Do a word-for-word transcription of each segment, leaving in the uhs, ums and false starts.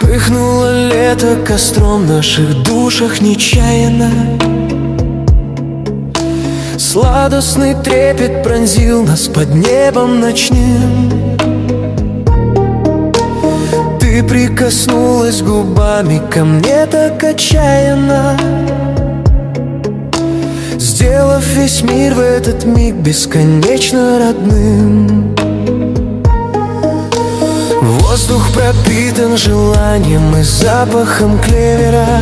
Вспыхнуло лето костром в наших душах нечаянно. Сладостный трепет пронзил нас под небом ночным. Ты прикоснулась губами ко мне так отчаянно, сделав весь мир в этот миг бесконечно родным. Воздух пропитан желанием и запахом клевера.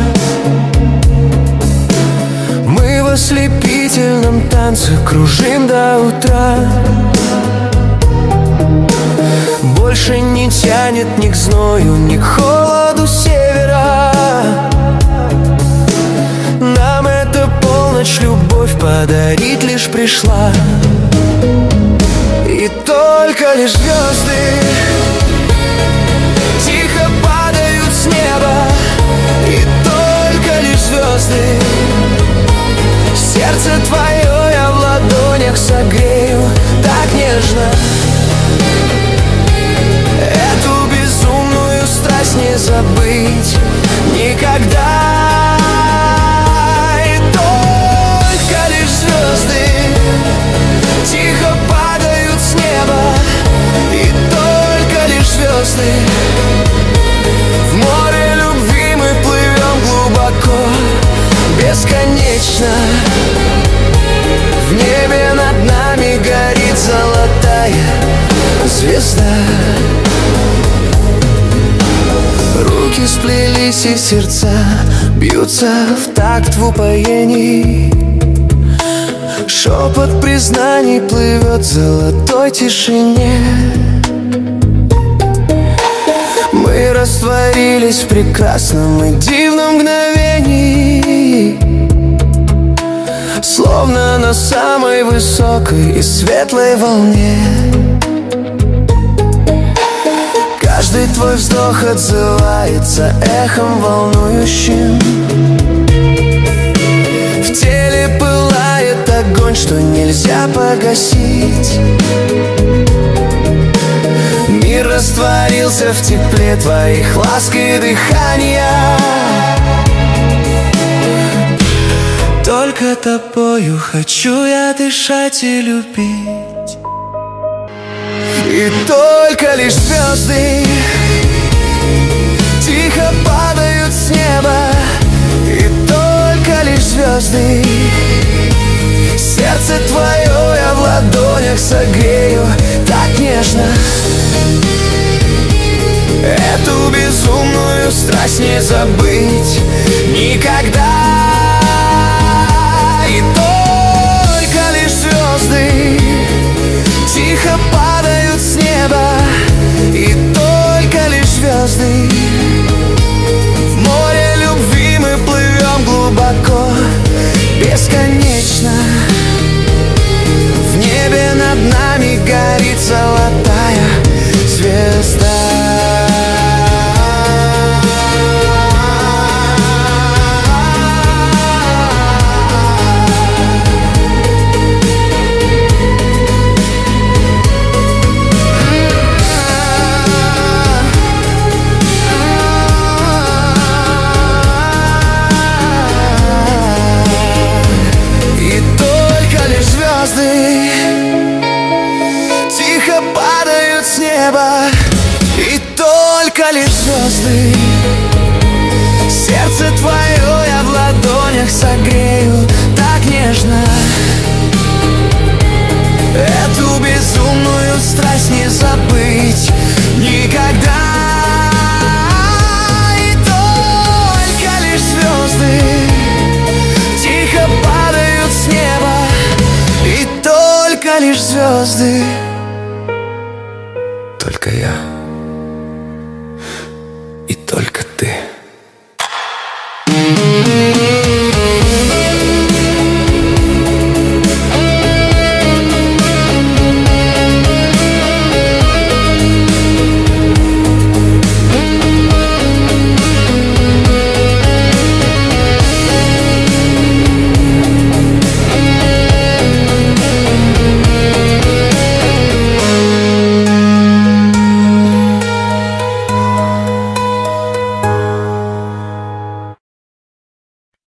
Мы в ослепительном танце кружим до утра. Больше не тянет ни к зною, ни к холоду севера. Нам эта полночь любовь подарить лишь пришла. И только лишь звезды тихо падают с неба. И только лишь звезды сердце твое я в ладонях согрею так нежно. Эту безумную страсть не забыть никогда. И только лишь звезды тихо падают с неба. И только лишь звезды в море любви мы плывем глубоко, бесконечно. В небе над нами горит золотая звезда. Руки сплелись и сердца бьются в такт в упоении. Шепот признаний плывет в золотой тишине. Мы растворились в прекрасном и дивном мгновении, словно на самой высокой и светлой волне. Каждый твой вздох отзывается эхом волнующим. В теле пылает огонь, что нельзя погасить. Мир растворился в тепле твоих ласк и дыхания. Только тобою хочу я дышать и любить. И только лишь звезды тихо падают с неба. И только лишь звезды сердце твое я в ладонях согрею так нежно. Эту безумную страсть не забыть никогда. И только лишь звезды тихо падают с неба. И только лишь звезды в море любви мы плывем глубоко, бесконечно. В небе над нами горит золотая звезда. Тихо падают с неба. И только лишь звезды сердце твое я в ладонях согрею так нежно. Эту безумную страсть не забыть